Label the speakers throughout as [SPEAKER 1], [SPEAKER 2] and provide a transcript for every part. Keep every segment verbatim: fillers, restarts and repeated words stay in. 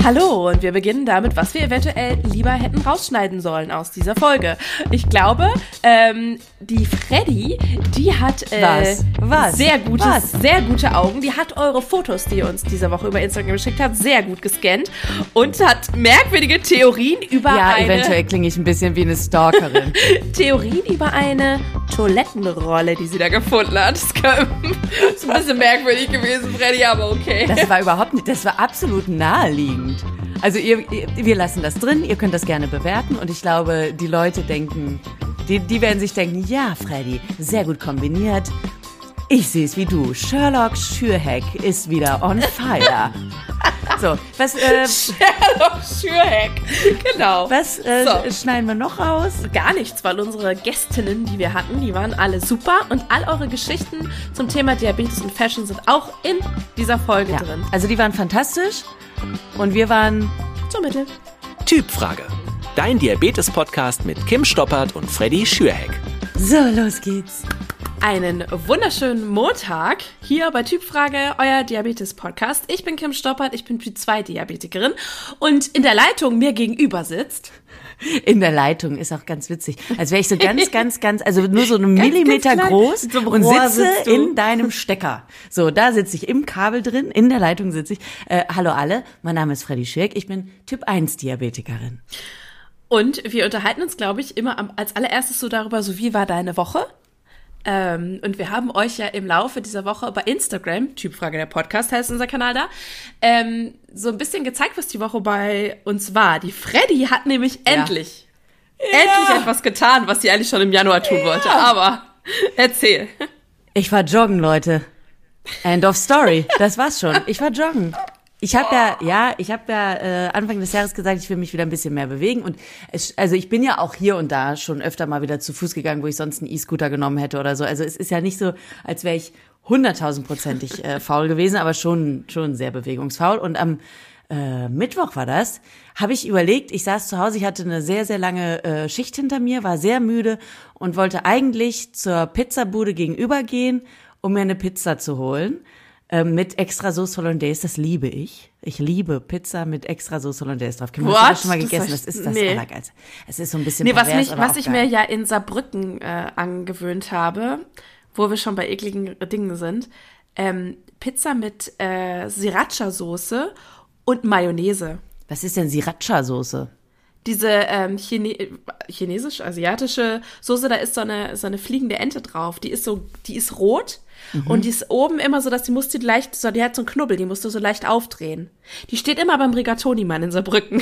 [SPEAKER 1] Hallo, und wir beginnen damit, was wir eventuell lieber hätten rausschneiden sollen aus dieser Folge. Ich glaube, ähm, die Freddy, die hat äh,
[SPEAKER 2] was? Was?
[SPEAKER 1] sehr gutes,
[SPEAKER 2] was?
[SPEAKER 1] sehr gute Augen. Die hat eure Fotos, die ihr uns diese Woche über Instagram geschickt habt, sehr gut gescannt und hat merkwürdige Theorien über
[SPEAKER 2] ja,
[SPEAKER 1] eine...
[SPEAKER 2] Ja, eventuell klinge ich ein bisschen wie eine Stalkerin.
[SPEAKER 1] Theorien über eine Toilettenrolle, die sie da gefunden hat. Das ist ein bisschen merkwürdig gewesen, Freddy, aber okay.
[SPEAKER 2] Das war überhaupt nicht, das war absolut naheliegend. Also ihr, ihr, wir lassen das drin, ihr könnt das gerne bewerten und ich glaube, die Leute denken, die, die werden sich denken, ja, Freddy, sehr gut kombiniert. Ich sehe es wie du. Sherlock Schürheck ist wieder on fire. So, was, äh,
[SPEAKER 1] Sherlock Schürheck, genau.
[SPEAKER 2] Was äh,
[SPEAKER 1] so.
[SPEAKER 2] schneiden wir noch raus?
[SPEAKER 1] Gar nichts, weil unsere Gästinnen, die wir hatten, die waren alle super und all eure Geschichten zum Thema Diabetes und Fashion sind auch in dieser Folge
[SPEAKER 2] ja.
[SPEAKER 1] drin.
[SPEAKER 2] Also die waren fantastisch und wir waren
[SPEAKER 1] zur Mitte.
[SPEAKER 3] Typfrage. Dein Diabetes-Podcast mit Kim Stoppert und Freddy Schürheck.
[SPEAKER 2] So, los geht's.
[SPEAKER 1] Einen wunderschönen Montag hier bei Typfrage, euer Diabetes-Podcast. Ich bin Kim Stoppert, ich bin Typ zwei Diabetikerin und in der Leitung mir gegenüber sitzt...
[SPEAKER 2] In der Leitung ist auch ganz witzig. Als wäre ich so ganz, ganz, ganz, also nur so einen Millimeter
[SPEAKER 1] ganz
[SPEAKER 2] groß
[SPEAKER 1] so
[SPEAKER 2] und sitze
[SPEAKER 1] sitzt du.
[SPEAKER 2] in deinem Stecker. So, da sitze ich im Kabel drin, in der Leitung sitze ich. Äh, hallo alle, mein Name ist Freddy Schürheck, ich bin Typ eins Diabetikerin.
[SPEAKER 1] Und wir unterhalten uns, glaube ich, immer am, als allererstes so darüber, so wie war deine Woche? Ähm, und wir haben euch ja im Laufe dieser Woche bei Instagram, Typfrage der Podcast heißt unser Kanal da, ähm, so ein bisschen gezeigt, was die Woche bei uns war. Die Freddy hat nämlich
[SPEAKER 2] ja.
[SPEAKER 1] endlich, ja. endlich etwas getan, was sie eigentlich schon im Januar tun ja. wollte. Aber erzähl.
[SPEAKER 2] Ich war joggen, Leute. End of story. Das war's schon. Ich war joggen. Ich habe ja, ja, ich habe ja äh, Anfang des Jahres gesagt, ich will mich wieder ein bisschen mehr bewegen und es, also ich bin ja auch hier und da schon öfter mal wieder zu Fuß gegangen, wo ich sonst einen E-Scooter genommen hätte oder so. Also es ist ja nicht so, als wäre ich hunderttausendprozentig äh, faul gewesen, aber schon schon sehr bewegungsfaul. Und am äh, Mittwoch war das, habe ich überlegt, ich saß zu Hause, ich hatte eine sehr, sehr lange äh, Schicht hinter mir, war sehr müde und wollte eigentlich zur Pizzabude gegenüber gehen, um mir eine Pizza zu holen. Mit extra Sauce Hollandaise, das liebe ich. Ich liebe Pizza mit extra Sauce Hollandaise drauf. Kim, hast du das schon mal gegessen? Das, das ist das
[SPEAKER 1] nee.
[SPEAKER 2] Allergeilste. Es ist so ein bisschen
[SPEAKER 1] nee, was
[SPEAKER 2] pervers,
[SPEAKER 1] mich,
[SPEAKER 2] aber
[SPEAKER 1] was ich
[SPEAKER 2] geil.
[SPEAKER 1] mir ja in Saarbrücken äh, angewöhnt habe, wo wir schon bei ekligen Dingen sind, ähm, Pizza mit äh, Sriracha-Soße und Mayonnaise.
[SPEAKER 2] Was ist denn Sriracha-Soße?
[SPEAKER 1] Diese ähm, Chine- chinesisch-asiatische Soße, da ist so eine, so eine fliegende Ente drauf. Die ist so, die ist rot. Mhm. Und die ist oben immer so, dass die musst du leicht, so, die hat so einen Knubbel, die musst du so leicht aufdrehen. Die steht immer beim Rigatoni-Mann in Saarbrücken.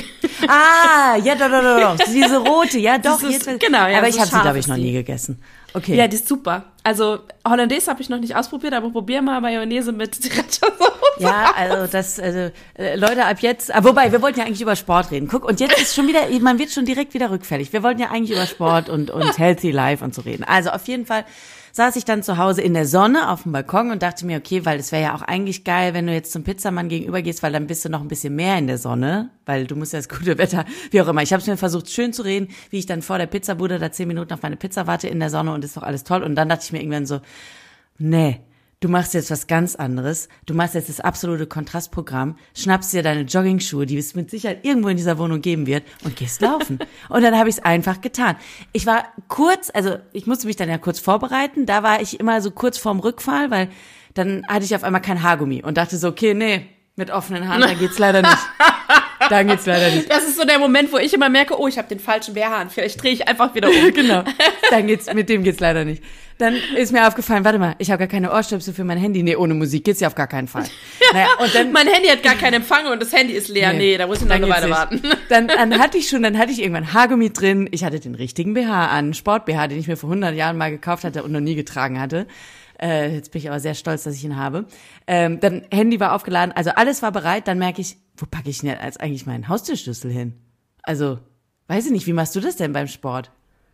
[SPEAKER 2] Ah, ja, doch, doch, doch, doch. Diese rote, ja, doch.
[SPEAKER 1] Dieses,
[SPEAKER 2] jetzt,
[SPEAKER 1] genau, ja,
[SPEAKER 2] aber
[SPEAKER 1] so
[SPEAKER 2] ich habe sie, glaube ich,
[SPEAKER 1] scharf
[SPEAKER 2] noch
[SPEAKER 1] ist die.
[SPEAKER 2] nie gegessen. Okay.
[SPEAKER 1] Ja, die ist super. Also Hollandaise habe ich noch nicht ausprobiert, aber probier mal Mayonnaise mit Sriracha-Soße.
[SPEAKER 2] Ja, also das, also äh, Leute, ab jetzt, ah, wobei, wir wollten ja eigentlich über Sport reden. Guck, und jetzt ist schon wieder, man wird schon direkt wieder rückfällig. Wir wollten ja eigentlich über Sport und, und Healthy Life und so reden. Also auf jeden Fall saß ich dann zu Hause in der Sonne auf dem Balkon und dachte mir, okay, weil es wäre ja auch eigentlich geil, wenn du jetzt zum Pizzamann gegenüber gehst, weil dann bist du noch ein bisschen mehr in der Sonne, weil du musst ja das gute Wetter, wie auch immer. Ich habe es mir versucht, schön zu reden, wie ich dann vor der Pizzabude da zehn Minuten auf meine Pizza warte in der Sonne und ist doch alles toll. Und dann dachte ich mir irgendwann so, nee, du machst jetzt was ganz anderes. Du machst jetzt das absolute Kontrastprogramm, schnappst dir deine Joggingschuhe, die es mit Sicherheit irgendwo in dieser Wohnung geben wird, und gehst laufen. Und dann habe ich es einfach getan. Ich war kurz, also ich musste mich dann ja kurz vorbereiten. Da war ich immer so kurz vorm Rückfall, weil dann hatte ich auf einmal kein Haargummi und dachte so, okay, nee, mit offenen Haaren, da geht's leider nicht. Dann geht's leider nicht.
[SPEAKER 1] Das ist so der Moment, wo ich immer merke, oh, ich habe den falschen B H an. Vielleicht drehe ich einfach wieder um.
[SPEAKER 2] Genau. Dann geht's, mit dem geht's leider nicht. Dann ist mir aufgefallen, warte mal, ich habe gar keine Ohrstöpsel für mein Handy. Nee, ohne Musik geht's ja auf gar keinen Fall. Naja, und dann,
[SPEAKER 1] mein Handy hat gar keinen Empfang und das Handy ist leer. Nee, nee da muss ich noch eine Weile warten.
[SPEAKER 2] Dann, dann hatte ich schon, dann hatte ich irgendwann Haargummi drin. Ich hatte den richtigen B H an, Sport-B H, den ich mir vor hundert Jahren mal gekauft hatte und noch nie getragen hatte. Äh, jetzt bin ich aber sehr stolz, dass ich ihn habe. Ähm, dann Handy war aufgeladen, also alles war bereit. Dann merke ich, wo packe ich denn jetzt eigentlich meinen Haustürschlüssel hin? Also, weiß ich nicht, wie machst du das denn beim Sport?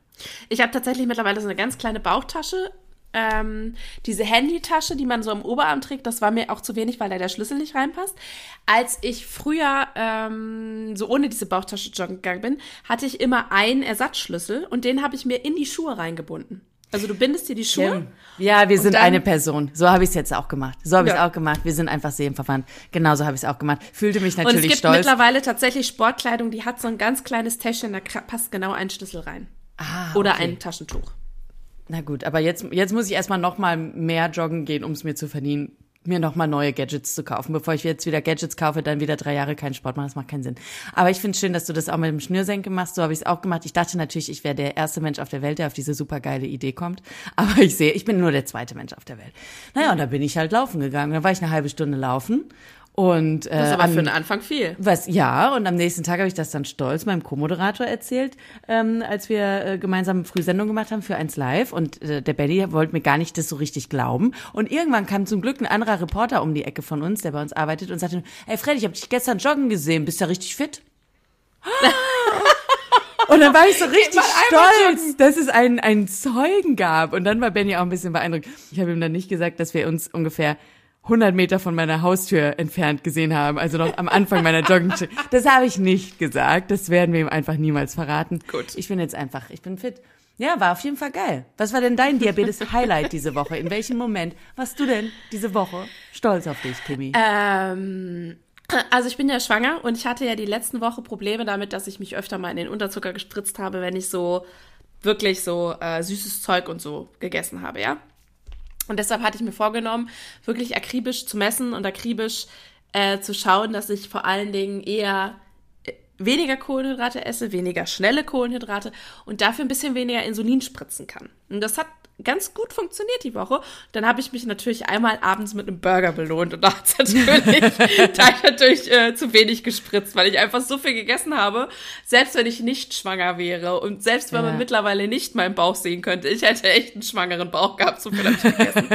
[SPEAKER 1] Ich habe tatsächlich mittlerweile so eine ganz kleine Bauchtasche. Ähm, diese Handytasche, die man so am Oberarm trägt, das war mir auch zu wenig, weil da der Schlüssel nicht reinpasst. Als ich früher ähm, so ohne diese Bauchtasche joggen gegangen bin, hatte ich immer einen Ersatzschlüssel und den habe ich mir in die Schuhe reingebunden. Also du bindest dir die Schuhe?
[SPEAKER 2] Ja, wir sind
[SPEAKER 1] dann,
[SPEAKER 2] eine Person. So habe ich es jetzt auch gemacht. So habe ich es
[SPEAKER 1] Ja.
[SPEAKER 2] auch gemacht. Wir sind einfach seelenverwandt. Genau so habe ich es auch gemacht. Fühlte mich
[SPEAKER 1] Und
[SPEAKER 2] natürlich
[SPEAKER 1] es gibt
[SPEAKER 2] stolz.
[SPEAKER 1] mittlerweile tatsächlich Sportkleidung, die hat so ein ganz kleines Täschchen, da kra- passt genau ein Schlüssel rein.
[SPEAKER 2] Ah,
[SPEAKER 1] Oder
[SPEAKER 2] okay.
[SPEAKER 1] ein Taschentuch.
[SPEAKER 2] Na gut, aber jetzt, jetzt muss ich erstmal noch mal mehr joggen gehen, um es mir zu verdienen, mir noch mal neue Gadgets zu kaufen. Bevor ich jetzt wieder Gadgets kaufe, dann wieder drei Jahre keinen Sport machen, das macht keinen Sinn. Aber ich finde es schön, dass du das auch mit dem Schnürsenkel machst. So habe ich es auch gemacht. Ich dachte natürlich, ich wäre der erste Mensch auf der Welt, der auf diese super geile Idee kommt. Aber ich sehe, ich bin nur der zweite Mensch auf der Welt. Naja, und da bin ich halt laufen gegangen. Dann war ich eine halbe Stunde laufen. Und, äh,
[SPEAKER 1] Das ist aber
[SPEAKER 2] am-
[SPEAKER 1] für den Anfang viel.
[SPEAKER 2] Was, ja, und am nächsten Tag habe ich das dann stolz meinem Co-Moderator erzählt, ähm, als wir äh, gemeinsam Frühsendung gemacht haben für eins Live. Und äh, der Benny wollte mir gar nicht das so richtig glauben. Und irgendwann kam zum Glück ein anderer Reporter um die Ecke von uns, der bei uns arbeitet, und sagte, hey Fred, ich habe dich gestern joggen gesehen, bist du richtig fit? Und dann war ich so richtig stolz, dass es einen, einen Zeugen gab. Und dann war Benny auch ein bisschen beeindruckt. Ich habe ihm dann nicht gesagt, dass wir uns ungefähr hundert Meter von meiner Haustür entfernt gesehen haben, also noch am Anfang meiner Jogging. Das habe ich nicht gesagt, das werden wir ihm einfach niemals verraten.
[SPEAKER 1] Gut.
[SPEAKER 2] Ich bin jetzt einfach, ich bin fit. Ja, war auf jeden Fall geil. Was war denn dein Diabetes-Highlight diese Woche? In welchem Moment warst du denn diese Woche stolz auf dich, Kimi?
[SPEAKER 1] Ähm, also ich bin ja schwanger und ich hatte ja die letzten Woche Probleme damit, dass ich mich öfter mal in den Unterzucker gespritzt habe, wenn ich so wirklich so äh, süßes Zeug und so gegessen habe, ja. Und deshalb hatte ich mir vorgenommen, wirklich akribisch zu messen und akribisch äh, zu schauen, dass ich vor allen Dingen eher äh, weniger Kohlenhydrate esse, weniger schnelle Kohlenhydrate und dafür ein bisschen weniger Insulin spritzen kann. Und das hat ganz gut funktioniert die Woche. Dann habe ich mich natürlich einmal abends mit einem Burger belohnt und da hat es natürlich, da hab ich natürlich äh, zu wenig gespritzt, weil ich einfach so viel gegessen habe. Selbst wenn ich nicht schwanger wäre und selbst wenn
[SPEAKER 2] Ja.
[SPEAKER 1] man mittlerweile nicht meinen Bauch sehen könnte, ich hätte echt einen schwangeren Bauch gehabt, so viel habe ich gegessen.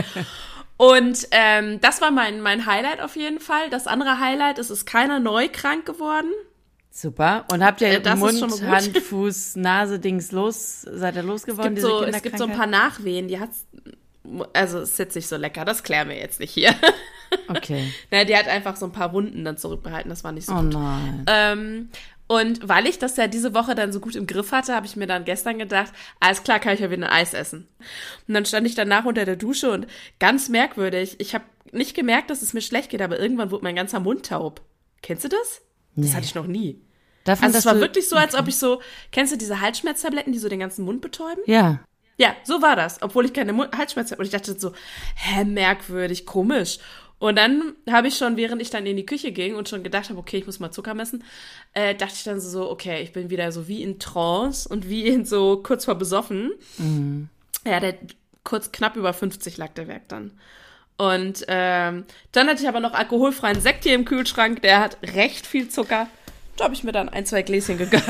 [SPEAKER 1] Und ähm, das war mein, mein Highlight auf jeden Fall. Das andere Highlight ist, es ist keiner neu krank geworden.
[SPEAKER 2] Super. Und habt ihr
[SPEAKER 1] Äh, das ist
[SPEAKER 2] Mund,
[SPEAKER 1] schon mal gut.
[SPEAKER 2] Hand, Fuß, Nase, Dings los? Seid ihr
[SPEAKER 1] Es
[SPEAKER 2] losgeworden,
[SPEAKER 1] gibt,
[SPEAKER 2] diese
[SPEAKER 1] so, es gibt so ein paar
[SPEAKER 2] Kinderkrankheit?
[SPEAKER 1] Nachwehen, die hat's, also es ist jetzt nicht so lecker, das klären wir jetzt nicht hier.
[SPEAKER 2] Okay.
[SPEAKER 1] Naja, die hat einfach so ein paar Wunden dann zurückbehalten, das war nicht so
[SPEAKER 2] Oh
[SPEAKER 1] gut.
[SPEAKER 2] nein.
[SPEAKER 1] Ähm, und weil ich das ja diese Woche dann so gut im Griff hatte, habe ich mir dann gestern gedacht, alles klar, kann ich ja wieder ein Eis essen. Und dann stand ich danach unter der Dusche und ganz merkwürdig, ich habe nicht gemerkt, dass es mir schlecht geht, aber irgendwann wurde mein ganzer Mund taub. Kennst du das? Das
[SPEAKER 2] Nee.
[SPEAKER 1] hatte ich noch nie.
[SPEAKER 2] Davon,
[SPEAKER 1] Also es
[SPEAKER 2] dass
[SPEAKER 1] war
[SPEAKER 2] du-
[SPEAKER 1] wirklich so, als ob ich so, kennst du diese Halsschmerztabletten, die so den ganzen Mund betäuben?
[SPEAKER 2] Ja.
[SPEAKER 1] Ja, so war das, obwohl ich keine Mu- Halsschmerzen habe. Und ich dachte so, hä, merkwürdig, komisch. Und dann habe ich schon, während ich dann in die Küche ging und schon gedacht habe, okay, ich muss mal Zucker messen, äh, dachte ich dann so, okay, ich bin wieder so wie in Trance und wie in so kurz vor besoffen.
[SPEAKER 2] Mhm.
[SPEAKER 1] Ja, der kurz knapp über fünfzig lag der Wert dann. Und ähm, dann hatte ich aber noch alkoholfreien Sekt hier im Kühlschrank, der hat recht viel Zucker. Da habe ich mir dann ein, zwei Gläschen gegönnt.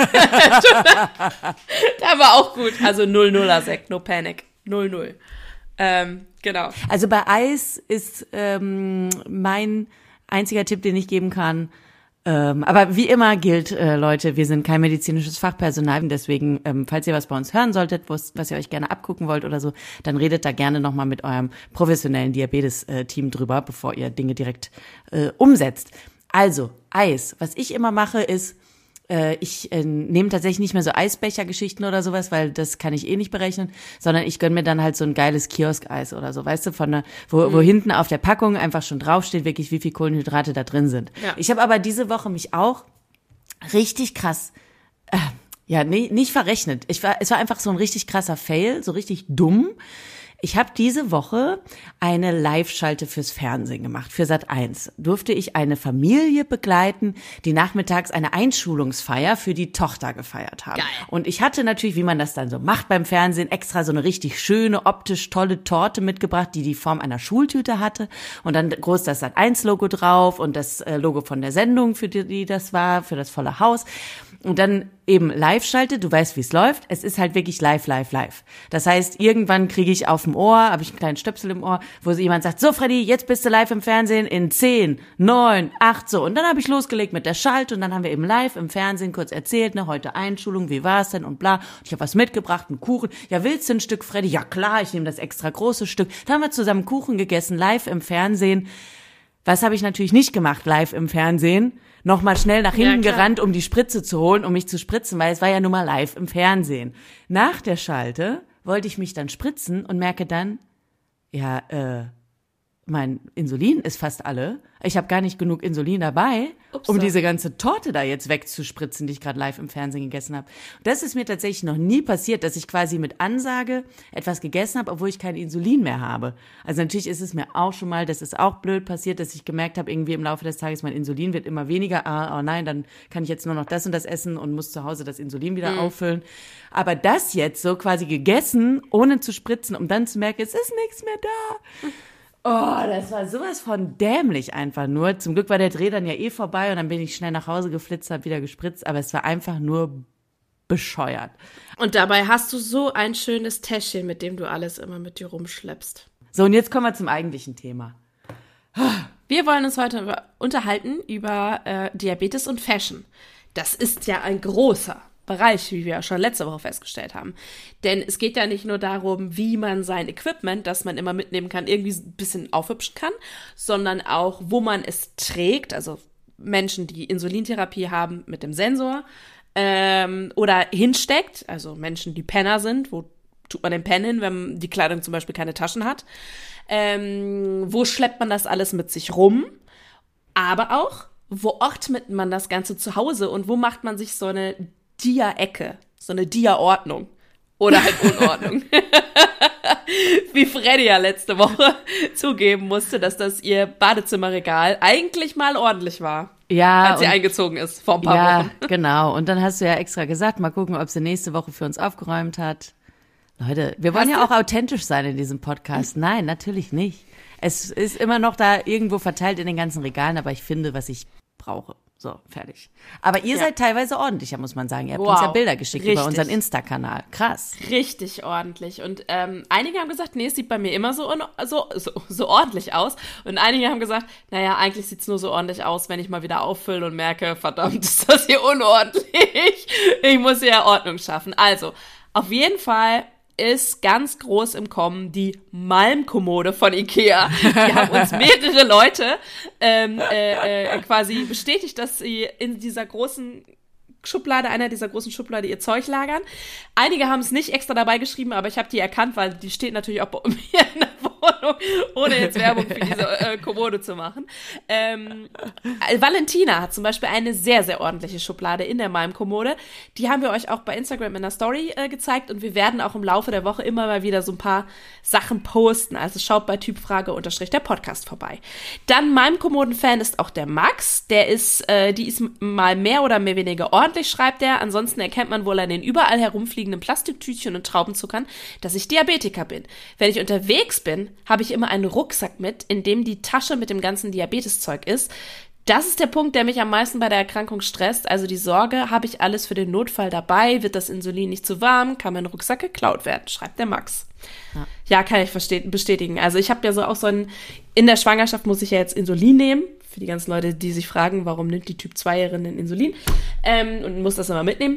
[SPEAKER 1] Der war auch gut. Also null nuller Sekt, no panic. null null. Ähm, genau.
[SPEAKER 2] Also bei Eis ist ähm, mein einziger Tipp, den ich geben kann. Ähm, aber wie immer gilt, äh, Leute, wir sind kein medizinisches Fachpersonal. Und deswegen, ähm, falls ihr was bei uns hören solltet, was was ihr euch gerne abgucken wollt oder so, dann redet da gerne nochmal mit eurem professionellen Diabetes-Team drüber, bevor ihr Dinge direkt äh, umsetzt. Also, Eis. Was ich immer mache, ist, äh, ich äh, nehme tatsächlich nicht mehr so Eisbecher-Geschichten oder sowas, weil das kann ich eh nicht berechnen, sondern ich gönn mir dann halt so ein geiles Kiosk-Eis oder so, weißt du, von der, wo, wo hinten auf der Packung einfach schon draufsteht, wirklich, wie viel Kohlenhydrate da drin sind.
[SPEAKER 1] Ja.
[SPEAKER 2] Ich habe aber diese Woche mich auch richtig krass, äh, ja, nee, nicht verrechnet. Ich war, es war einfach so ein richtig krasser Fail, so richtig dumm. Ich habe diese Woche eine Live-Schalte fürs Fernsehen gemacht, für Sat eins. Durfte ich eine Familie begleiten, die nachmittags eine Einschulungsfeier für die Tochter gefeiert haben.
[SPEAKER 1] Geil.
[SPEAKER 2] Und ich hatte natürlich, wie man das dann so macht beim Fernsehen, extra so eine richtig schöne, optisch tolle Torte mitgebracht, die die Form einer Schultüte hatte. Und dann groß das Sat eins Logo drauf und das äh, Logo von der Sendung, für die, die das war, für das volle Haus. Und dann eben Live-Schalte, du weißt, wie es läuft. Es ist halt wirklich live, live, live. Das heißt, irgendwann kriege ich auf dem Ohr, habe ich einen kleinen Stöpsel im Ohr, wo jemand sagt, so Freddy, jetzt bist du live im Fernsehen in zehn, neun, acht, so. Und dann habe ich losgelegt mit der Schalte und dann haben wir eben live im Fernsehen kurz erzählt, ne, heute Einschulung, wie war es denn und bla. Und ich habe was mitgebracht, einen Kuchen. Ja, willst du ein Stück, Freddy? Ja klar, ich nehme das extra große Stück. Dann haben wir zusammen Kuchen gegessen, live im Fernsehen. Was habe ich natürlich nicht gemacht, live im Fernsehen? Nochmal schnell nach hinten
[SPEAKER 1] Ja, klar.
[SPEAKER 2] gerannt, um die Spritze zu holen, um mich zu spritzen, weil es war ja nun mal live im Fernsehen. Nach der Schalte wollte ich mich dann spritzen und merke dann, ja, äh, mein Insulin ist fast alle. Ich habe gar nicht genug Insulin dabei, Upsa. um diese ganze Torte da jetzt wegzuspritzen, die ich gerade live im Fernsehen gegessen habe. Das ist mir tatsächlich noch nie passiert, dass ich quasi mit Ansage etwas gegessen habe, obwohl ich kein Insulin mehr habe. Also natürlich ist es mir auch schon mal, das ist auch blöd passiert, dass ich gemerkt habe, irgendwie im Laufe des Tages, mein Insulin wird immer weniger. Ah, oh nein, dann kann ich jetzt nur noch das und das essen und muss zu Hause das Insulin wieder mhm. auffüllen. Aber das jetzt so quasi gegessen, ohne zu spritzen, um dann zu merken, es ist nichts mehr da. Oh, das war sowas von dämlich einfach nur. Zum Glück war der Dreh dann ja eh vorbei und dann bin ich schnell nach Hause geflitzt, hab wieder gespritzt, aber es war einfach nur bescheuert.
[SPEAKER 1] Und dabei hast du so ein schönes Täschchen, mit dem du alles immer mit dir rumschleppst.
[SPEAKER 2] So, und jetzt kommen wir zum eigentlichen Thema.
[SPEAKER 1] Wir wollen uns heute über, unterhalten über äh, Diabetes und Fashion. Das ist ja ein großer Bereich, wie wir ja schon letzte Woche festgestellt haben. Denn es geht ja nicht nur darum, wie man sein Equipment, das man immer mitnehmen kann, irgendwie ein bisschen aufhübschen kann, sondern auch, wo man es trägt, also Menschen, die Insulintherapie haben mit dem Sensor ähm, oder hinsteckt, also Menschen, die Penner sind, wo tut man den Pen hin, wenn die Kleidung zum Beispiel keine Taschen hat, ähm, wo schleppt man das alles mit sich rum, aber auch, wo ordnet man das Ganze zu Hause und wo macht man sich so eine Dia-Ecke, so eine Dia-Ordnung oder halt Unordnung. Wie Freddy ja letzte Woche zugeben musste, dass das ihr Badezimmerregal eigentlich mal ordentlich war,
[SPEAKER 2] ja,
[SPEAKER 1] als sie eingezogen ist vor ein paar
[SPEAKER 2] ja,
[SPEAKER 1] Wochen.
[SPEAKER 2] Ja, genau. Und dann hast du ja extra gesagt, mal gucken, ob sie nächste Woche für uns aufgeräumt hat. Leute, wir wollen hast ja auch authentisch sein in diesem Podcast. Nein, natürlich nicht. Es ist immer noch da irgendwo verteilt in den ganzen Regalen, aber ich finde, was ich brauche. So, fertig. Aber ihr ja. seid teilweise ordentlicher, muss man sagen. Ihr habt wow. uns ja Bilder geschickt Richtig. über unseren Insta-Kanal. Krass.
[SPEAKER 1] Richtig ordentlich. Und ähm, einige haben gesagt, nee, es sieht bei mir immer so, so, so, so ordentlich aus. Und einige haben gesagt, naja, eigentlich sieht's nur so ordentlich aus, wenn ich mal wieder auffülle und merke, verdammt, ist das hier unordentlich. Ich muss hier Ordnung schaffen. Also, auf jeden Fall ist ganz groß im Kommen die Malmkommode von Ikea. Die haben uns mehrere Leute ähm, äh, äh, quasi bestätigt, dass sie in dieser großen Schublade, einer dieser großen Schublade ihr Zeug lagern. Einige haben es nicht extra dabei geschrieben, aber ich habe die erkannt, weil die steht natürlich auch bei mir in der Wohnung, ohne jetzt Werbung für diese äh, Kommode zu machen. Ähm, Valentina hat zum Beispiel eine sehr, sehr ordentliche Schublade in der Malmkommode. Die haben wir euch auch bei Instagram in der Story äh, gezeigt und wir werden auch im Laufe der Woche immer mal wieder so ein paar Sachen posten. Also schaut bei Typfrage unterstrich der Podcast vorbei. Dann Malmkommoden-Fan ist auch der Max. Der ist, äh, die ist mal mehr oder mehr weniger ordentlich, schreibt er. Ansonsten erkennt man wohl an den überall herumfliegenden Plastiktütchen und Traubenzuckern, dass ich Diabetiker bin. Wenn ich unterwegs bin, habe ich immer einen Rucksack mit, in dem die Tasche mit dem ganzen Diabeteszeug ist. Das ist der Punkt, der mich am meisten bei der Erkrankung stresst. Also die Sorge, habe ich alles für den Notfall dabei? Wird das Insulin nicht zu warm? Kann mein Rucksack geklaut werden? Schreibt der Max. Ja, ja kann ich bestätigen. Also ich habe ja so auch so ein, in der Schwangerschaft muss ich ja jetzt Insulin nehmen. Für die ganzen Leute, die sich fragen, warum nimmt die Typ-zwei-Jährigen Insulin? Ähm, und muss das immer mitnehmen.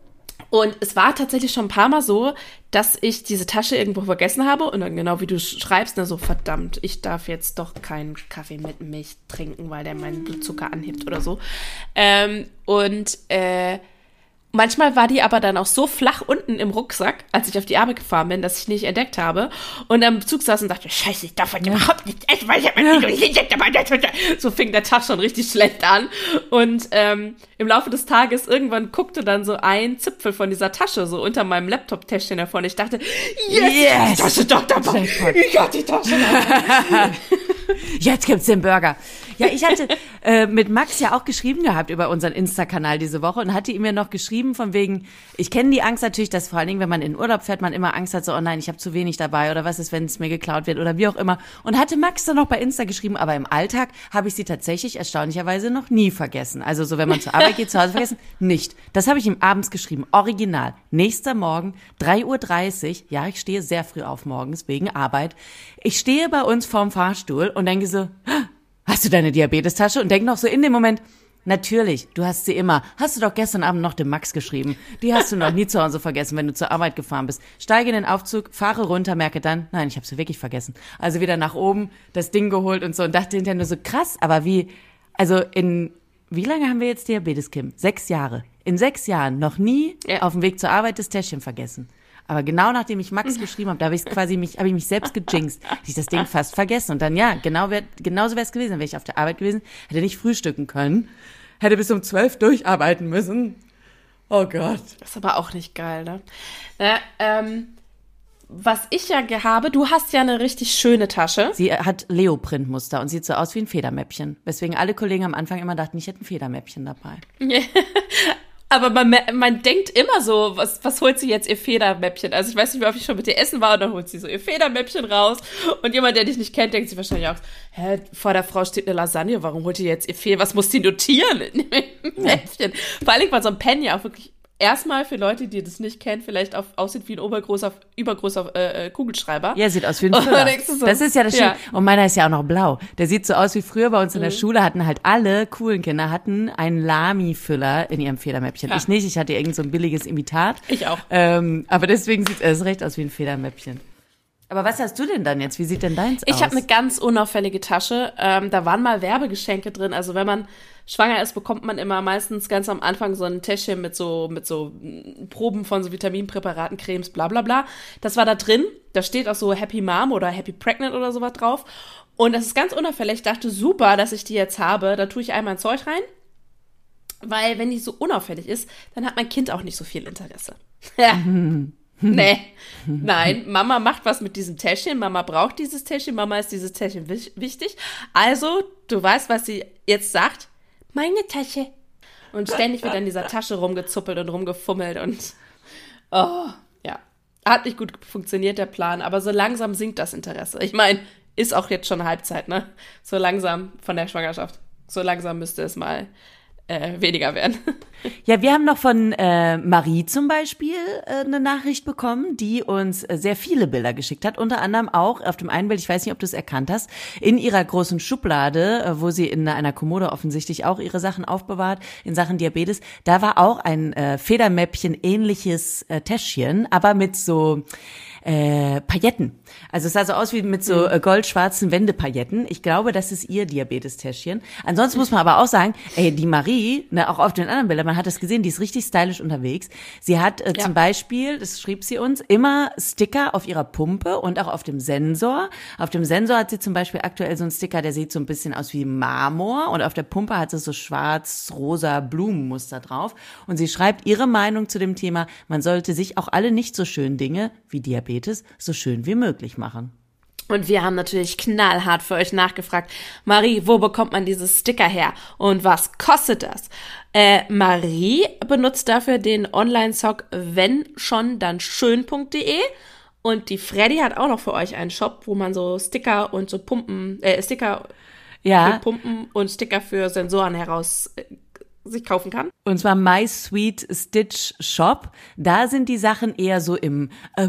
[SPEAKER 1] Und es war tatsächlich schon ein paar Mal so, dass ich diese Tasche irgendwo vergessen habe und dann genau wie du schreibst, na so, verdammt, ich darf jetzt doch keinen Kaffee mit Milch trinken, weil der meinen Blutzucker anhebt oder so. Ähm, und äh, manchmal war die aber dann auch so flach unten im Rucksack, als ich auf die Arbeit gefahren bin, dass ich nicht entdeckt habe. Und am Zug saß und dachte, scheiße, ich darf heute ja. überhaupt nicht essen, weil ich habe mir nicht entdeckt. So fing der Tag schon richtig schlecht an. Und ähm, im Laufe des Tages irgendwann guckte dann so ein Zipfel von dieser Tasche so unter meinem Laptop-Täschchen hervor. Und ich dachte, yes, yes. die Tasche doch dabei. Ich hab die Tasche dabei.
[SPEAKER 2] Jetzt gibt's den Burger. Ja, ich hatte äh, mit Max ja auch geschrieben gehabt über unseren Insta-Kanal diese Woche und hatte ihm ja noch geschrieben von wegen, ich kenne die Angst natürlich, dass vor allen Dingen, wenn man in Urlaub fährt, man immer Angst hat, so, oh nein, ich habe zu wenig dabei oder was ist, wenn es mir geklaut wird oder wie auch immer. Und hatte Max dann noch bei Insta geschrieben, aber im Alltag habe ich sie tatsächlich erstaunlicherweise noch nie vergessen. Also so, wenn man zur Arbeit geht, zu Hause vergessen, nicht. Das habe ich ihm abends geschrieben, original. Nächster Morgen, drei Uhr dreißig, ja, ich stehe sehr früh auf morgens wegen Arbeit. Ich stehe bei uns vorm Fahrstuhl und denke so, hast du deine Diabetestasche? Und denk noch so in dem Moment, natürlich, du hast sie immer. Hast du doch gestern Abend noch dem Max geschrieben. Die hast du noch nie zu Hause vergessen, wenn du zur Arbeit gefahren bist. Steige in den Aufzug, fahre runter, merke dann, nein, ich habe sie wirklich vergessen. Also wieder nach oben, das Ding geholt und so und dachte hinterher nur so, krass, aber wie, also in, wie lange haben wir jetzt Diabetes, Kim? Sechs Jahre. In sechs Jahren noch nie ja. auf dem Weg zur Arbeit das Täschchen vergessen. Aber genau nachdem ich Max geschrieben habe, da habe ich quasi mich, habe ich mich selbst gejinxt, hab ich das Ding fast vergessen. Und dann, ja, genau wär, genauso wäre es gewesen, wäre ich auf der Arbeit gewesen, hätte nicht frühstücken können, hätte bis um zwölf durcharbeiten müssen. Oh Gott.
[SPEAKER 1] Das ist aber auch nicht geil, ne? Ja, ähm, was ich ja habe, du hast ja eine richtig schöne Tasche.
[SPEAKER 2] Sie hat Leoprint-Muster und sieht so aus wie ein Federmäppchen. Weswegen alle Kollegen am Anfang immer dachten, ich hätte ein Federmäppchen dabei.
[SPEAKER 1] Aber man, man denkt immer so, was, was holt sie jetzt ihr Federmäppchen? Also ich weiß nicht, wie oft ich schon mit dir essen war und dann holt sie so ihr Federmäppchen raus. Und jemand, der dich nicht kennt, denkt sich wahrscheinlich auch, hä, vor der Frau steht eine Lasagne, warum holt die jetzt ihr Feder? Was muss die notieren in dem Mäppchen? Vor allem, weil so ein Pen ja auch wirklich erstmal für Leute, die das nicht kennen, vielleicht auf, aussieht wie ein obergroßer, übergroßer äh, Kugelschreiber.
[SPEAKER 2] Ja, sieht aus wie ein Füller. So, das ist ja das
[SPEAKER 1] ja.
[SPEAKER 2] Schöne. Und meiner ist ja auch noch blau. Der sieht so aus wie früher bei uns in der mhm. Schule, hatten halt alle coolen Kinder, hatten einen Lamy-Füller in ihrem Federmäppchen. Ja. Ich nicht, ich hatte irgend so ein billiges Imitat.
[SPEAKER 1] Ich auch.
[SPEAKER 2] Ähm, aber deswegen sieht es erst recht aus wie ein Federmäppchen. Aber was hast du denn dann jetzt? Wie sieht denn deins
[SPEAKER 1] ich
[SPEAKER 2] aus?
[SPEAKER 1] Ich habe eine ganz unauffällige Tasche. Ähm, da waren mal Werbegeschenke drin. Also wenn man schwanger ist, bekommt man immer meistens ganz am Anfang so ein Täschchen mit so mit so Proben von so Vitaminpräparaten, Cremes, bla bla bla. Das war da drin. Da steht auch so Happy Mom oder Happy Pregnant oder sowas drauf. Und das ist ganz unauffällig. Ich dachte, super, dass ich die jetzt habe. Da tue ich einmal ein Zeug rein. Weil wenn die so unauffällig ist, dann hat mein Kind auch nicht so viel Interesse. Ja. Nee, nein, Mama macht was mit diesem Täschchen, Mama braucht dieses Täschchen, Mama ist dieses Täschchen wichtig. Also, du weißt, was sie jetzt sagt? Meine Tasche. Und ständig wird an dieser Tasche rumgezuppelt und rumgefummelt und oh, ja. Hat nicht gut funktioniert, der Plan, aber so langsam sinkt das Interesse. Ich meine, ist auch jetzt schon Halbzeit, ne? So langsam von der Schwangerschaft. So langsam müsste es mal Äh, weniger werden.
[SPEAKER 2] Ja, wir haben noch von äh, Marie zum Beispiel äh, eine Nachricht bekommen, die uns äh, sehr viele Bilder geschickt hat. Unter anderem auch auf dem einen Bild, ich weiß nicht, ob du es erkannt hast, in ihrer großen Schublade, äh, wo sie in einer Kommode offensichtlich auch ihre Sachen aufbewahrt, in Sachen Diabetes. Da war auch ein äh, Federmäppchen-ähnliches äh, Täschchen, aber mit so Äh, Pailletten. Also es sah so aus wie mit so äh, goldschwarzen Wendepailletten. Ich glaube, das ist ihr Diabetes-Täschchen. Ansonsten muss man aber auch sagen, ey, die Marie, ne, auch auf den anderen Bildern, man hat das gesehen, die ist richtig stylisch unterwegs. Sie hat äh, ja. zum Beispiel, das schrieb sie uns, immer Sticker auf ihrer Pumpe und auch auf dem Sensor. Auf dem Sensor hat sie zum Beispiel aktuell so einen Sticker, der sieht so ein bisschen aus wie Marmor und auf der Pumpe hat sie so schwarz-rosa Blumenmuster drauf. Und sie schreibt ihre Meinung zu dem Thema, man sollte sich auch alle nicht so schönen Dinge wie Diabetes so schön wie möglich machen.
[SPEAKER 1] Und wir haben natürlich knallhart für euch nachgefragt, Marie, wo bekommt man diese Sticker her und was kostet das? Äh, Marie benutzt dafür den Online-Shop wenn schon dann schön punkt de und die Freddy hat auch noch für euch einen Shop, wo man so Sticker und so Pumpen, äh, Sticker
[SPEAKER 2] ja.
[SPEAKER 1] für Pumpen und Sticker für Sensoren heraus äh, sich kaufen kann.
[SPEAKER 2] Und zwar My Sweet Stitch Shop. Da sind die Sachen eher so im äh,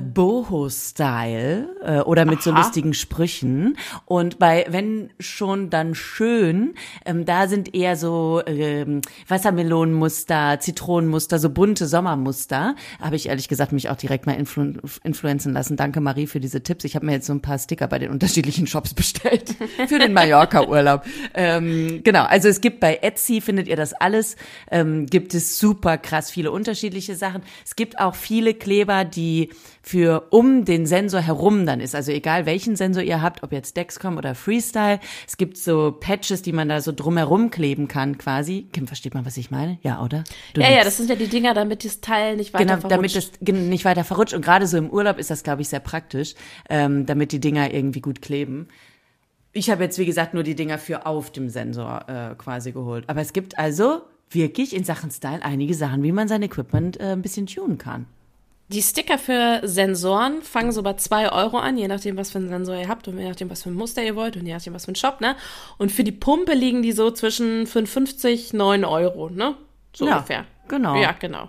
[SPEAKER 2] Boho-Style äh, oder mit Aha. so lustigen Sprüchen. Und bei Wenn schon, dann schön, ähm, da sind eher so ähm, Wassermelonenmuster, Zitronenmuster, so bunte Sommermuster. Habe ich ehrlich gesagt mich auch direkt mal influ- influenzen lassen. Danke Marie für diese Tipps. Ich habe mir jetzt so ein paar Sticker bei den unterschiedlichen Shops bestellt für den Mallorca-Urlaub. ähm, genau, also es gibt bei Etsy, findet ihr das alles. Ähm, gibt es super krass viele unterschiedliche Sachen. Es gibt auch viele Kleber, die für um den Sensor herum dann ist. Also egal welchen Sensor ihr habt, ob jetzt Dexcom oder Freestyle. Es gibt so Patches, die man da so drumherum kleben kann quasi. Kim, versteht man, was ich meine? Ja, oder?
[SPEAKER 1] Du ja, nix. Ja, das sind ja die Dinger, damit das Teil nicht weiter
[SPEAKER 2] genau,
[SPEAKER 1] verrutscht.
[SPEAKER 2] Genau, damit das nicht weiter verrutscht. Und gerade so im Urlaub ist das, glaube ich, sehr praktisch, ähm, damit die Dinger irgendwie gut kleben. Ich habe jetzt, wie gesagt, nur die Dinger für auf dem Sensor äh, quasi geholt. Aber es gibt also wirklich in Sachen Style einige Sachen, wie man sein Equipment äh, ein bisschen tunen kann.
[SPEAKER 1] Die Sticker für Sensoren fangen so bei zwei Euro an, je nachdem, was für einen Sensor ihr habt und je nachdem, was für ein Muster ihr wollt und je nachdem, was für ein Shop, ne? Und für die Pumpe liegen die so zwischen fünfundfünfzig, neun Euro, ne? So
[SPEAKER 2] ja,
[SPEAKER 1] ungefähr.
[SPEAKER 2] Genau.
[SPEAKER 1] Ja, genau.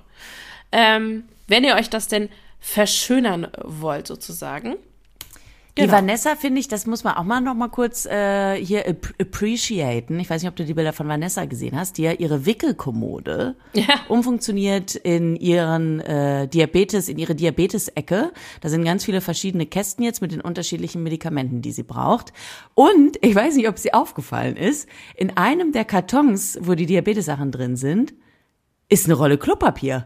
[SPEAKER 1] Ähm, wenn ihr euch das denn verschönern wollt, sozusagen.
[SPEAKER 2] Die
[SPEAKER 1] Genau.
[SPEAKER 2] Vanessa, finde ich, das muss man auch mal noch mal kurz äh, hier ap- appreciaten. Ich weiß nicht, ob du die Bilder von Vanessa gesehen hast, die ja ihre Wickelkommode
[SPEAKER 1] ja.
[SPEAKER 2] umfunktioniert in ihren äh, Diabetes, in ihre Diabetes-Ecke. Da sind ganz viele verschiedene Kästen jetzt mit den unterschiedlichen Medikamenten, die sie braucht. Und ich weiß nicht, ob sie aufgefallen ist, in einem der Kartons, wo die Diabetes-Sachen drin sind, ist eine Rolle Klopapier.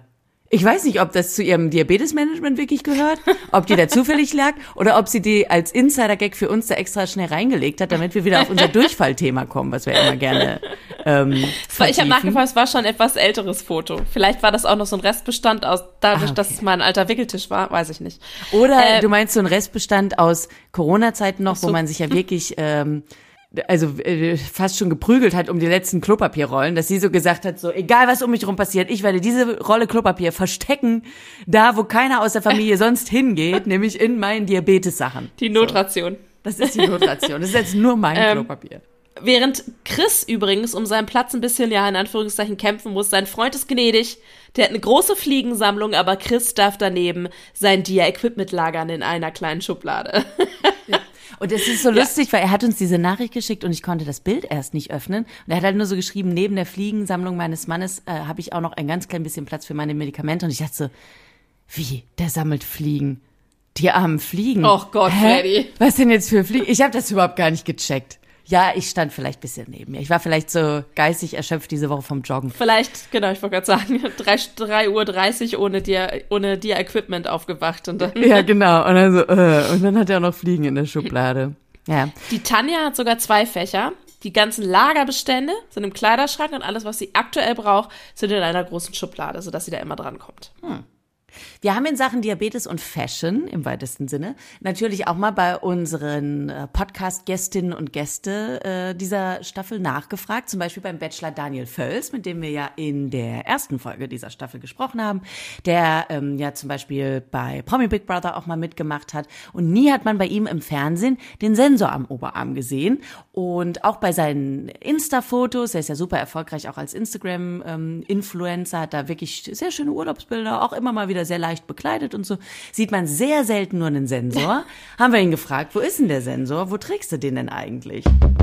[SPEAKER 2] Ich weiß nicht, ob das zu ihrem Diabetesmanagement wirklich gehört, ob die da zufällig lag oder ob sie die als Insider-Gag für uns da extra schnell reingelegt hat, damit wir wieder auf unser Durchfallthema kommen, was wir immer gerne ähm,
[SPEAKER 1] war, Ich habe nachgefragt, es war schon ein etwas älteres Foto. Vielleicht war das auch noch so ein Restbestand aus, dadurch, ah, okay. dass es mal ein alter Wickeltisch war, weiß ich nicht.
[SPEAKER 2] Oder ähm, du meinst so ein Restbestand aus Corona-Zeiten noch, so. Wo man sich ja wirklich... Ähm, also äh, fast schon geprügelt hat um die letzten Klopapierrollen, dass sie so gesagt hat, so egal was um mich rum passiert, ich werde diese Rolle Klopapier verstecken, da wo keiner aus der Familie sonst hingeht, nämlich in meinen Diabetes-Sachen.
[SPEAKER 1] Die Notration.
[SPEAKER 2] So. Das ist die Notration, das ist jetzt nur mein ähm, Klopapier.
[SPEAKER 1] Während Chris übrigens um seinen Platz ein bisschen, ja in Anführungszeichen, kämpfen muss, sein Freund ist gnädig, der hat eine große Fliegensammlung, aber Chris darf daneben sein Dia-Equipment lagern in einer kleinen Schublade.
[SPEAKER 2] Ja. Und es ist so lustig, ja. Weil er hat uns diese Nachricht geschickt und ich konnte das Bild erst nicht öffnen. Und er hat halt nur so geschrieben, neben der Fliegensammlung meines Mannes äh, habe ich auch noch ein ganz klein bisschen Platz für meine Medikamente. Und ich dachte so, wie, der sammelt Fliegen? Die armen Fliegen.
[SPEAKER 1] Och Gott, Hä? Freddy.
[SPEAKER 2] Was denn jetzt für Fliegen? Ich habe das überhaupt gar nicht gecheckt. Ja, ich stand vielleicht ein bisschen neben mir. Ich war vielleicht so geistig erschöpft diese Woche vom Joggen.
[SPEAKER 1] Vielleicht, genau, ich wollte gerade sagen, drei Uhr dreißig ohne dir, ohne dir Equipment aufgewacht. Und dann
[SPEAKER 2] ja, genau. Und dann so, äh, und dann hat er auch noch Fliegen in der Schublade. Ja.
[SPEAKER 1] Die Tanja hat sogar zwei Fächer. Die ganzen Lagerbestände sind im Kleiderschrank und alles, was sie aktuell braucht, sind in einer großen Schublade, sodass sie da immer dran kommt.
[SPEAKER 2] Hm. Wir haben in Sachen Diabetes und Fashion im weitesten Sinne natürlich auch mal bei unseren äh, Podcast-Gästinnen und Gäste äh, dieser Staffel nachgefragt, zum Beispiel beim Bachelor Daniel Völz, mit dem wir ja in der ersten Folge dieser Staffel gesprochen haben, der ähm, ja zum Beispiel bei Promi Big Brother auch mal mitgemacht hat und nie hat man bei ihm im Fernsehen den Sensor am Oberarm gesehen und auch bei seinen Insta-Fotos, er ist ja super erfolgreich auch als Instagram-Influencer, hat da wirklich sehr schöne Urlaubsbilder, auch immer mal wieder sehr leicht bekleidet und so, sieht man sehr selten nur einen Sensor. Haben wir ihn gefragt, wo ist denn der Sensor? Wo trägst du den denn eigentlich?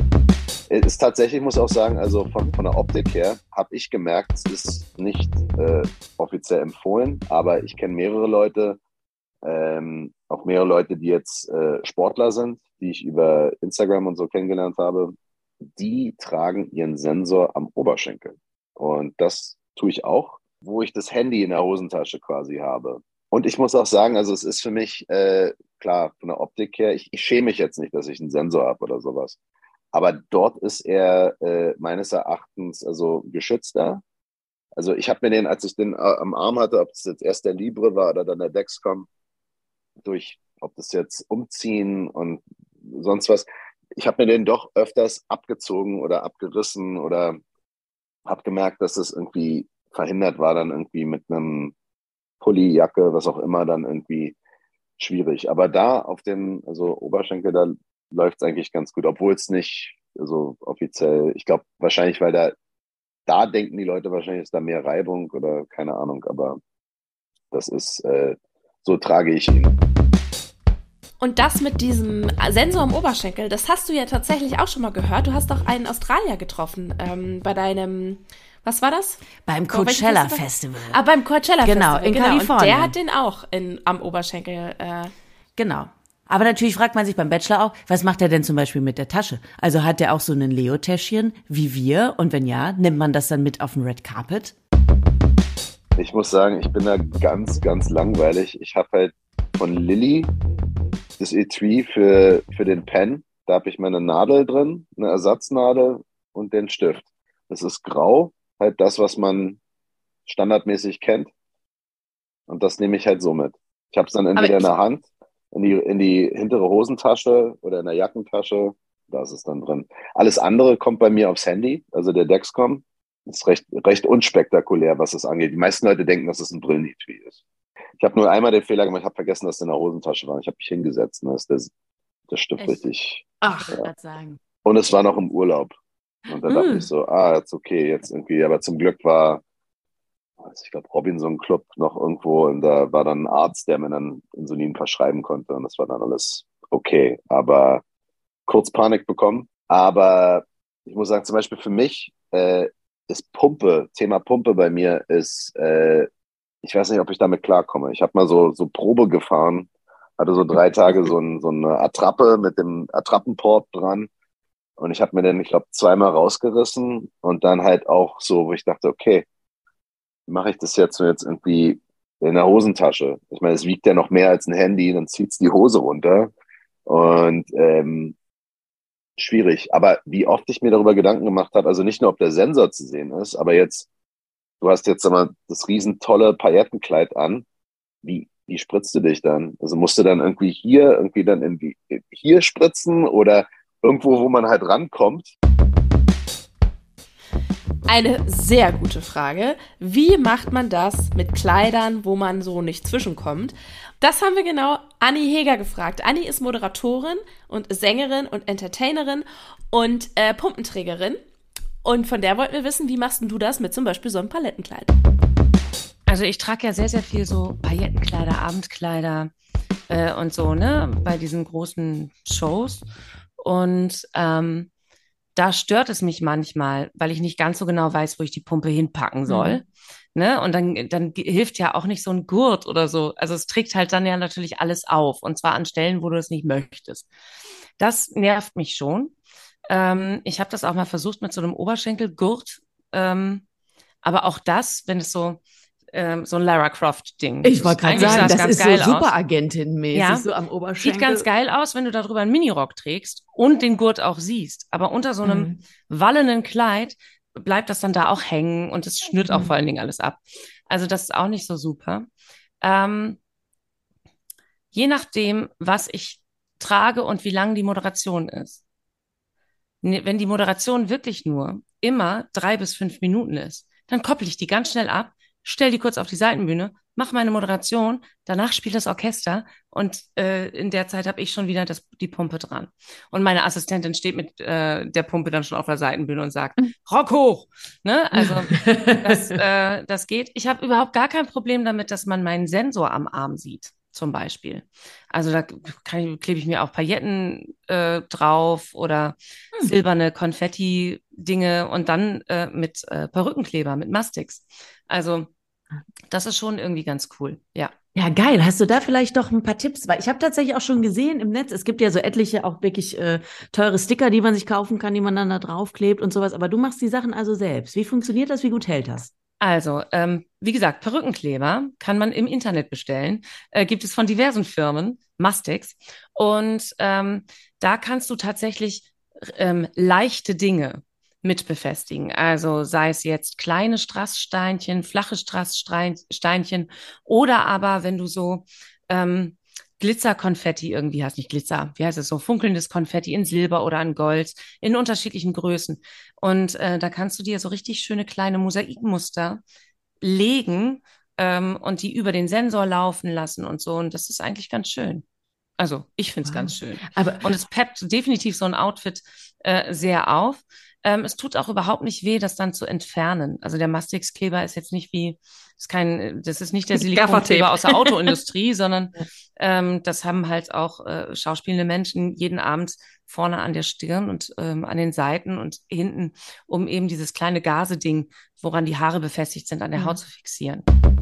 [SPEAKER 4] Es ist tatsächlich, muss auch sagen, also von, von der Optik her habe ich gemerkt, es ist nicht äh, offiziell empfohlen, aber ich kenne mehrere Leute, ähm, auch mehrere Leute, die jetzt äh, Sportler sind, die ich über Instagram und so kennengelernt habe, die tragen ihren Sensor am Oberschenkel. Und das tue ich auch, wo ich das Handy in der Hosentasche quasi habe. Und ich muss auch sagen, also es ist für mich, äh, klar, von der Optik her, ich, ich schäme mich jetzt nicht, dass ich einen Sensor habe oder sowas. Aber dort ist er äh, meines Erachtens also geschützter. Also ich habe mir den, als ich den äh, am Arm hatte, ob das jetzt erst der Libre war oder dann der Dexcom, durch, ob das jetzt umziehen und sonst was, ich habe mir den doch öfters abgezogen oder abgerissen oder habe gemerkt, dass es irgendwie verhindert war, dann irgendwie mit einem Pulli, Jacke, was auch immer, dann irgendwie schwierig. Aber da auf dem, also Oberschenkel, da läuft es eigentlich ganz gut, obwohl es nicht so offiziell, ich glaube wahrscheinlich, weil da, da denken die Leute wahrscheinlich, ist da mehr Reibung oder keine Ahnung, aber das ist, äh, so trage ich ihn.
[SPEAKER 1] Und das mit diesem Sensor am Oberschenkel, das hast du ja tatsächlich auch schon mal gehört. Du hast doch einen Australier getroffen ähm, bei deinem, was war das?
[SPEAKER 2] Beim Coachella Festival.
[SPEAKER 1] Ah, beim Coachella
[SPEAKER 2] genau,
[SPEAKER 1] Festival.
[SPEAKER 2] In genau, in Kalifornien.
[SPEAKER 1] Und der hat den auch in, am Oberschenkel. Äh.
[SPEAKER 2] Genau. Aber natürlich fragt man sich beim Bachelor auch, was macht er denn zum Beispiel mit der Tasche? Also hat der auch so einen Leo-Täschchen wie wir? Und wenn ja, nimmt man das dann mit auf den Red Carpet?
[SPEAKER 4] Ich muss sagen, ich bin da ganz, ganz langweilig. Ich habe halt von Lilly das Etui für, für den Pen. Da habe ich meine Nadel drin, eine Ersatznadel und den Stift. Das ist grau, halt das, was man standardmäßig kennt. Und das nehme ich halt so mit. Ich habe es dann entweder in der Hand, in die, in die hintere Hosentasche oder in der Jackentasche. Da ist es dann drin. Alles andere kommt bei mir aufs Handy, also der Dexcom. Das ist recht, recht unspektakulär, was das angeht. Die meisten Leute denken, dass es ein Brillenetui ist. Ich habe nur einmal den Fehler gemacht, ich habe vergessen, dass es in der Hosentasche war. Ich habe mich hingesetzt, ne? Das, das, das Stift
[SPEAKER 1] Echt?
[SPEAKER 4] richtig.
[SPEAKER 1] Ach,
[SPEAKER 4] ja.
[SPEAKER 1] ich sagen.
[SPEAKER 4] Und es war noch im Urlaub. Und da mm. dachte ich so, ah, jetzt okay, jetzt irgendwie. Aber zum Glück war, also ich glaube, Robinson Club noch irgendwo und da war dann ein Arzt, der mir dann Insulin verschreiben konnte und das war dann alles okay. Aber kurz Panik bekommen. Aber ich muss sagen, zum Beispiel für mich äh, ist Pumpe, Thema Pumpe bei mir ist, äh, ich weiß nicht, ob ich damit klarkomme. Ich habe mal so, so Probe gefahren, hatte so drei Tage so, ein, so eine Attrappe mit dem Attrappenport dran und ich habe mir den, ich glaube, zweimal rausgerissen und dann halt auch so, wo ich dachte, okay, wie mache ich das jetzt, wenn jetzt irgendwie in der Hosentasche. Ich meine, es wiegt ja noch mehr als ein Handy, dann zieht's die Hose runter und ähm, schwierig. Aber wie oft ich mir darüber Gedanken gemacht habe, also nicht nur, ob der Sensor zu sehen ist, aber jetzt, du hast jetzt sag mal das riesen tolle Paillettenkleid an. Wie, wie spritzt du dich dann? Also musst du dann irgendwie hier, irgendwie dann irgendwie hier spritzen oder irgendwo, wo man halt rankommt?
[SPEAKER 1] Eine sehr gute Frage. Wie macht man das mit Kleidern, wo man so nicht zwischenkommt? Das haben wir genau Anni Heger gefragt. Anni ist Moderatorin und Sängerin und Entertainerin und äh, Pumpenträgerin. Und von der wollten wir wissen, wie machst denn du das mit zum Beispiel so einem Palettenkleid?
[SPEAKER 2] Also ich trage ja sehr, sehr viel so Paillettenkleider, Abendkleider äh, und so, ne, bei diesen großen Shows. Und ähm, da stört es mich manchmal, weil ich nicht ganz so genau weiß, wo ich die Pumpe hinpacken soll. Mhm. Ne? Und dann, dann hilft ja auch nicht so ein Gurt oder so. Also es trägt halt dann ja natürlich alles auf. Und zwar an Stellen, wo du es nicht möchtest. Das nervt mich schon. Ähm, ich habe das auch mal versucht mit so einem Oberschenkelgurt. Ähm, aber auch das, wenn es so ähm, so ein Lara Croft-Ding.
[SPEAKER 5] Ich wollte gerade sagen, das ist so
[SPEAKER 2] super
[SPEAKER 5] Superagentin-mäßig,
[SPEAKER 2] ja,
[SPEAKER 5] so am Oberschenkel.
[SPEAKER 2] Sieht ganz geil aus, wenn du darüber einen Minirock trägst und den Gurt auch siehst. Aber unter so einem mhm. wallenden Kleid bleibt das dann da auch hängen und es schnürt auch mhm. vor allen Dingen alles ab. Also das ist auch nicht so super. Ähm, je nachdem, was ich trage und wie lang die Moderation ist. Wenn die Moderation wirklich nur immer drei bis fünf Minuten ist, dann kopple ich die ganz schnell ab, stell die kurz auf die Seitenbühne, mache meine Moderation, danach spielt das Orchester und äh, in der Zeit habe ich schon wieder das, die Pumpe dran. Und meine Assistentin steht mit äh, der Pumpe dann schon auf der Seitenbühne und sagt, Rock hoch! Ne? Also das, äh, das geht. Ich habe überhaupt gar kein Problem damit, dass man meinen Sensor am Arm sieht, zum Beispiel. Also da kann, klebe ich mir auch Pailletten äh, drauf oder hm. silberne Konfetti-Dinge und dann äh, mit äh, Perückenkleber, mit Mastix. Also das ist schon irgendwie ganz cool, ja.
[SPEAKER 5] Ja, geil. Hast du da vielleicht doch ein paar Tipps? Weil ich habe tatsächlich auch schon gesehen im Netz, es gibt ja so etliche auch wirklich äh, teure Sticker, die man sich kaufen kann, die man dann da draufklebt und sowas. Aber du machst die Sachen also selbst. Wie funktioniert das? Wie gut hält das?
[SPEAKER 2] Also, ähm, wie gesagt, Perückenkleber kann man im Internet bestellen. Äh, gibt es von diversen Firmen, Mastix. Und ähm, da kannst du tatsächlich ähm, leichte Dinge mit befestigen. Also sei es jetzt kleine Strasssteinchen, flache Strasssteinchen oder aber wenn du so ähm, Glitzerkonfetti irgendwie hast, nicht Glitzer, wie heißt es so, funkelndes Konfetti in Silber oder in Gold, in unterschiedlichen Größen. Und äh, da kannst du dir so richtig schöne kleine Mosaikmuster legen ähm, und die über den Sensor laufen lassen und so. Und das ist eigentlich ganz schön. Also ich finde es wow. ganz schön. Aber und es peppt definitiv so ein Outfit äh, sehr auf. Ähm, es tut auch überhaupt nicht weh, das dann zu entfernen. Also der Mastix-Kleber ist jetzt nicht wie, ist kein, das ist nicht der Silikonkleber aus der Autoindustrie, sondern ähm, das haben halt auch äh, schauspielende Menschen jeden Abend vorne an der Stirn und ähm, an den Seiten und hinten, um eben dieses kleine Gaseding, woran die Haare befestigt sind, an der mhm. Haut zu fixieren.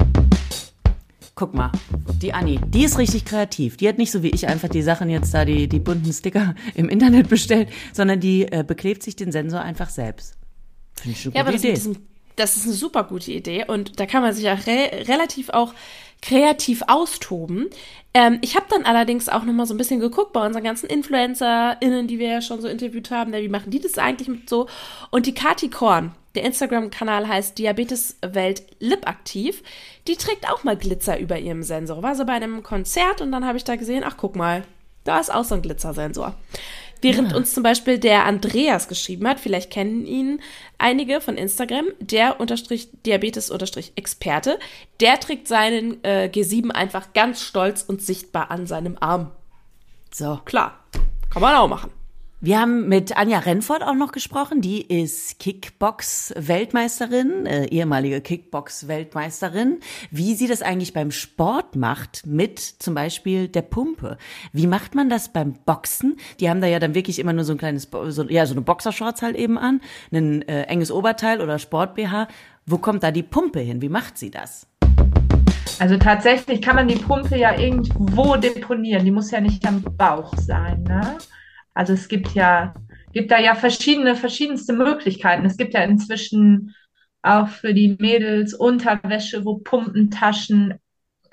[SPEAKER 5] Guck mal, die Anni, die ist richtig kreativ. Die hat nicht so wie ich einfach die Sachen jetzt da, die, die bunten Sticker im Internet bestellt, sondern die äh, beklebt sich den Sensor einfach selbst. Finde ich eine
[SPEAKER 1] ja,
[SPEAKER 5] gute
[SPEAKER 1] aber
[SPEAKER 5] Idee.
[SPEAKER 1] Das, das ist eine super gute Idee und da kann man sich ja re- relativ auch kreativ austoben. Ähm, ich habe dann allerdings auch nochmal so ein bisschen geguckt bei unseren ganzen InfluencerInnen, die wir ja schon so interviewt haben, wie machen die das eigentlich mit so? Und die Kati Korn, der Instagram-Kanal heißt Diabeteswelt Lipaktiv, die trägt auch mal Glitzer über ihrem Sensor. War so bei einem Konzert und dann habe ich da gesehen, ach guck mal, da ist auch so ein Glitzersensor. Während ja. uns zum Beispiel der Andreas geschrieben hat, vielleicht kennen ihn einige von Instagram, der unterstrich Diabetes unterstrich Experte, der trägt seinen äh, G sieben einfach ganz stolz und sichtbar an seinem Arm. So, klar, kann man auch machen.
[SPEAKER 5] Wir haben mit Anja Rennfort auch noch gesprochen. Die ist Kickbox-Weltmeisterin, äh, ehemalige Kickbox-Weltmeisterin. Wie sie das eigentlich beim Sport macht mit zum Beispiel der Pumpe. Wie macht man das beim Boxen? Die haben da ja dann wirklich immer nur so ein kleines, so, ja, so eine Boxershorts halt eben an, ein äh, enges Oberteil oder Sport-B H. Wo kommt da die Pumpe hin? Wie macht sie das?
[SPEAKER 6] Also tatsächlich kann man die Pumpe ja irgendwo deponieren. Die muss ja nicht am Bauch sein, ne? Also es gibt ja, gibt da ja verschiedene, verschiedenste Möglichkeiten. Es gibt ja inzwischen auch für die Mädels Unterwäsche, wo Pumpentaschen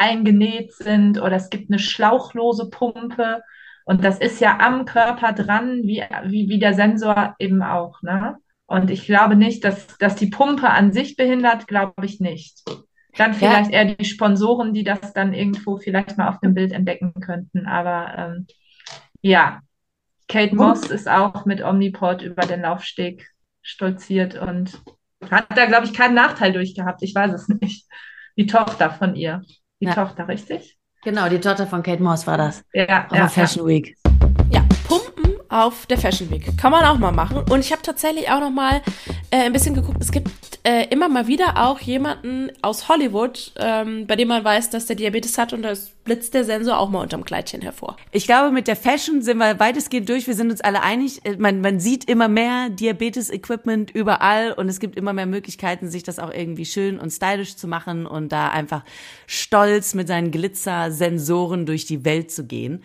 [SPEAKER 6] eingenäht sind oder es gibt eine schlauchlose Pumpe. Und das ist ja am Körper dran, wie, wie, wie der Sensor eben auch, ne? Und ich glaube nicht, dass, dass die Pumpe an sich behindert, glaube ich nicht. Dann vielleicht ja. eher die Sponsoren, die das dann irgendwo vielleicht mal auf dem Bild entdecken könnten. Aber ähm, ja, Kate Moss ist auch mit Omnipod über den Laufsteg stolziert und hat da, glaube ich, keinen Nachteil durchgehabt. Ich weiß es nicht. Die Tochter von ihr. Die ja. Tochter, richtig?
[SPEAKER 2] Genau, die Tochter von Kate Moss war das.
[SPEAKER 6] Ja,
[SPEAKER 2] auf ja, der Fashion ja. Week.
[SPEAKER 1] Ja, Pumpen auf der Fashion Week. Kann man auch mal machen. Und ich habe tatsächlich auch noch mal äh, ein bisschen geguckt. Es gibt äh, immer mal wieder auch jemanden aus Hollywood, ähm, bei dem man weiß, dass der Diabetes hat und da blitzt der Sensor auch mal unterm Kleidchen hervor.
[SPEAKER 2] Ich glaube, mit der Fashion sind wir weitestgehend durch. Wir sind uns alle einig. Man, man sieht immer mehr Diabetes-Equipment überall und es gibt immer mehr Möglichkeiten, sich das auch irgendwie schön und stylisch zu machen und da einfach stolz mit seinen Glitzer-Sensoren durch die Welt zu gehen.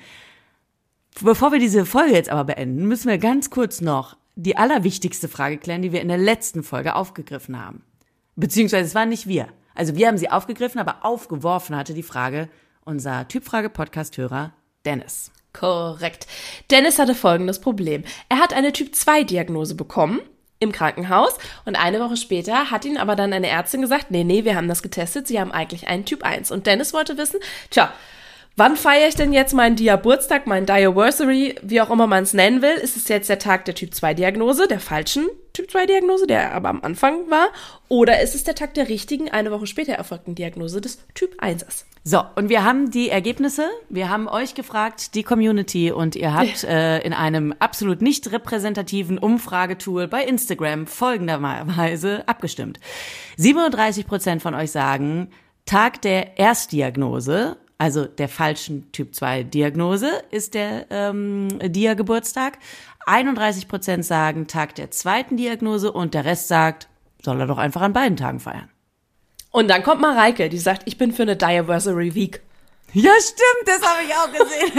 [SPEAKER 2] Bevor wir diese Folge jetzt aber beenden, müssen wir ganz kurz noch die allerwichtigste Frage klären, die wir in der letzten Folge aufgegriffen haben. Beziehungsweise es waren nicht wir. Also wir haben sie aufgegriffen, aber aufgeworfen hatte die Frage unser Typfrage-Podcast-Hörer Dennis.
[SPEAKER 1] Korrekt. Dennis hatte folgendes Problem. Er hat eine Typ zwei Diagnose bekommen im Krankenhaus und eine Woche später hat ihn aber dann eine Ärztin gesagt, nee, nee, wir haben das getestet, Sie haben eigentlich einen Typ eins. Und Dennis wollte wissen, tja, wann feiere ich denn jetzt meinen Diaburtstag, meinen Diaversary, wie auch immer man es nennen will? Ist es jetzt der Tag der Typ zwei Diagnose, der falschen Typ zwei Diagnose, der aber am Anfang war? Oder ist es der Tag der richtigen, eine Woche später erfolgten Diagnose des Typ eins?
[SPEAKER 2] So, und wir haben die Ergebnisse, wir haben euch gefragt, die Community, und ihr habt äh, in einem absolut nicht repräsentativen Umfragetool bei Instagram folgenderweise abgestimmt. siebenunddreißig Prozent von euch sagen, Tag der Erstdiagnose, also der falschen Typ zwei Diagnose, ist der ähm, Dia-Geburtstag. einunddreißig Prozent sagen Tag der zweiten Diagnose und der Rest sagt, soll er doch einfach an beiden Tagen feiern.
[SPEAKER 1] Und dann kommt Mareike, die sagt, ich bin für eine Diaversary Week.
[SPEAKER 2] Ja, stimmt, das habe ich auch gesehen.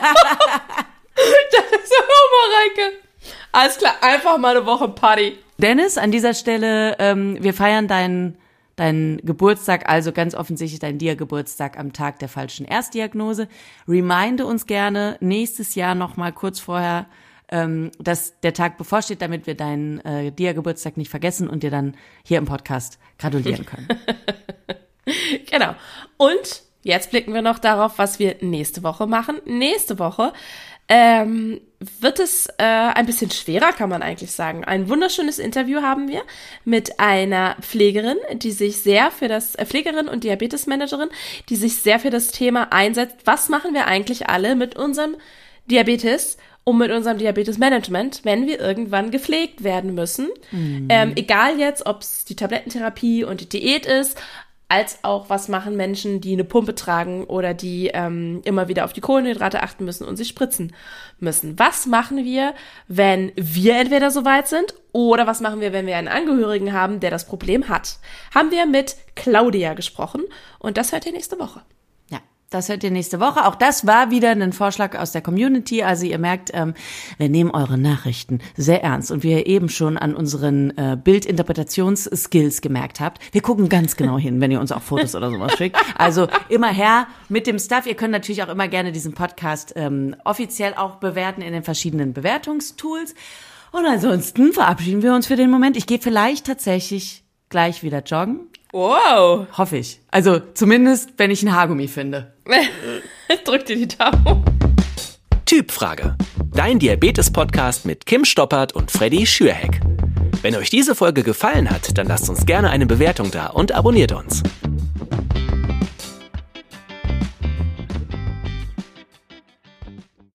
[SPEAKER 1] Das ist auch Mareike. Alles klar, einfach mal eine Woche Party.
[SPEAKER 2] Dennis, an dieser Stelle, ähm, wir feiern deinen deinen Geburtstag, also ganz offensichtlich dein Dia-Geburtstag am Tag der falschen Erstdiagnose. Reminde uns gerne nächstes Jahr noch mal kurz vorher, ähm, dass der Tag bevorsteht, damit wir deinen äh, Dia-Geburtstag nicht vergessen und dir dann hier im Podcast gratulieren können.
[SPEAKER 1] Genau. Und jetzt blicken wir noch darauf, was wir nächste Woche machen. Nächste Woche ähm, wird es äh, ein bisschen schwerer, kann man eigentlich sagen. Ein wunderschönes Interview haben wir mit einer Pflegerin, die sich sehr für das, äh, Pflegerin und Diabetesmanagerin, die sich sehr für das Thema einsetzt. Was machen wir eigentlich alle mit unserem Diabetes und mit unserem Diabetesmanagement, wenn wir irgendwann gepflegt werden müssen? Mhm. Ähm, egal jetzt, ob es die Tablettentherapie und die Diät ist, als auch, was machen Menschen, die eine Pumpe tragen oder die ähm, immer wieder auf die Kohlenhydrate achten müssen und sich spritzen müssen. Was machen wir, wenn wir entweder so weit sind oder was machen wir, wenn wir einen Angehörigen haben, der das Problem hat? Haben wir mit Claudia gesprochen und das hört ihr nächste Woche.
[SPEAKER 2] Das hört ihr nächste Woche. Auch das war wieder ein Vorschlag aus der Community. Also ihr merkt, ähm, wir nehmen eure Nachrichten sehr ernst. Und wie ihr eben schon an unseren äh, Bildinterpretationsskills gemerkt habt, wir gucken ganz genau hin, wenn ihr uns auch Fotos oder sowas schickt. Also immer her mit dem Stuff. Ihr könnt natürlich auch immer gerne diesen Podcast ähm, offiziell auch bewerten in den verschiedenen Bewertungstools. Und ansonsten verabschieden wir uns für den Moment. Ich gehe vielleicht tatsächlich gleich wieder joggen.
[SPEAKER 1] Wow.
[SPEAKER 2] Hoffe ich. Also zumindest, wenn ich ein Haargummi finde.
[SPEAKER 1] Drück dir die Daumen.
[SPEAKER 3] Typfrage. Dein Diabetes-Podcast mit Kim Stoppert und Freddy Schürheck. Wenn euch diese Folge gefallen hat, dann lasst uns gerne eine Bewertung da und abonniert uns.